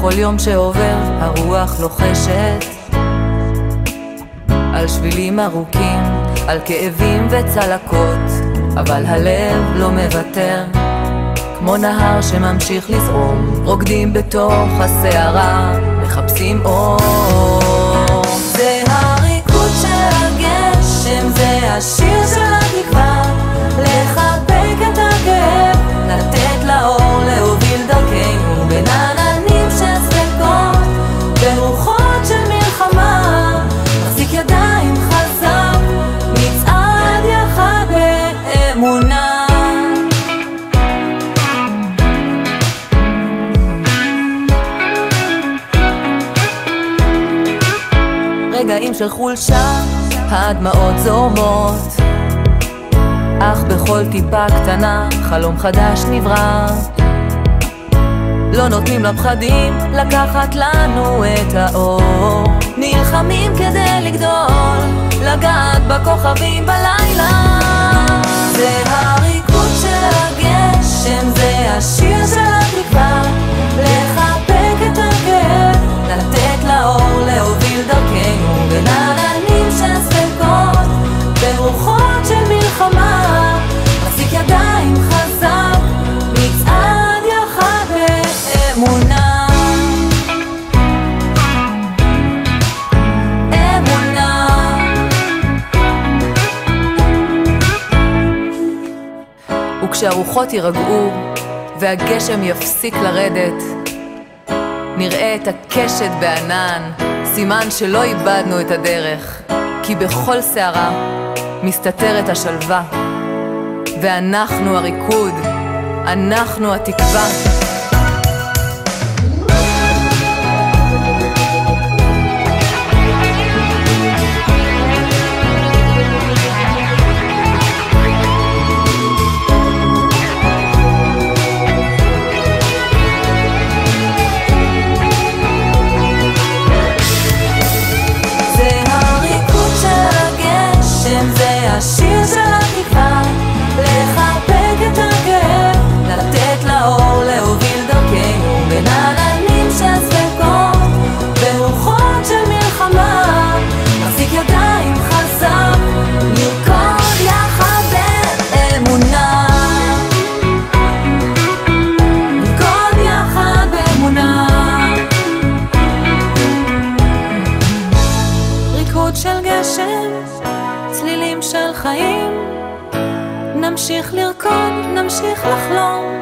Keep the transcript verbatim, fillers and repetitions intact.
בכל יום שעובר הרוח לוחשת על שבילים ארוכים, על כאבים וצלקות, אבל הלב לא מוותר, כמו נהר שממשיך לזרום. רוקדים בתוך הסערה, מחפשים אור. זה הריקוד של הגשם, זה השיר של התקווה, לחבק את הכאב, לתת לאור להוביל דרכנו, בין עננים של ספקות, ברוחות של מלחמה, מחזיק ידיים חזק, נצעד יחד באמונה. רגעים של חולשה, הדמעות זורמות, אך בכל טיפה קטנה חלום חדש נברא. לא נותנים לפחדים לקחת לנו את האור, נלחמים כדי לגדול, לגעת בכוכבים בלילה. זה הריקוד של הגשם, זה השיר של התקווה, לחבק את הכאב, לתת לאור להוביל דרכנו, בין עננים של ספקות, ברוחות של מלחמה, מחזיק ידיים חזק, נצעד יחד באמונה. אמונה. וכשהרוחות יירגעו והגשם יפסיק לרדת, נראה את הקשת בענן, סימן שלא איבדנו את הדרך, כי בכל שערה מסתתרת השלווה, ואנחנו הריקוד, אנחנו התקווה. השיר של התקווה, לחבק את הכאב, לתת לאור להוביל דרכנו, בין עננים של ספקות, ברוחות של מלחמה, מחזיק ידיים חזק, נרקוד יחד באמונה. נרקוד יחד באמונה. ריקוד של גשם, צלילים של חיים, נמשיך לרקוד, נמשיך לחלום,